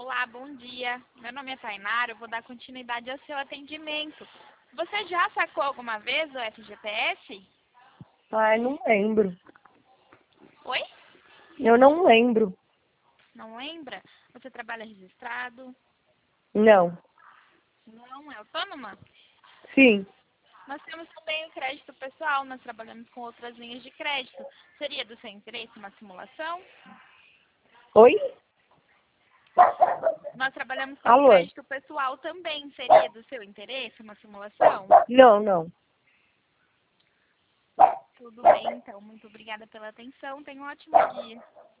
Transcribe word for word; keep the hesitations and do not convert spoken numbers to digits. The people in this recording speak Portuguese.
Olá, bom dia. Meu nome é Tainara, eu vou dar continuidade ao seu atendimento. Você já sacou alguma vez o F G T S? Ai, não lembro. Oi? Eu não lembro. Não lembra? Você trabalha registrado? Não. Não, é autônoma? Sim. Nós temos também o crédito pessoal, nós trabalhamos com outras linhas de crédito. Seria do seu interesse uma simulação? Oi? Nós trabalhamos com Alô? crédito pessoal também. Seria do seu interesse uma simulação? Não, não. Tudo bem, então. Muito obrigada pela atenção. Tenha um ótimo dia.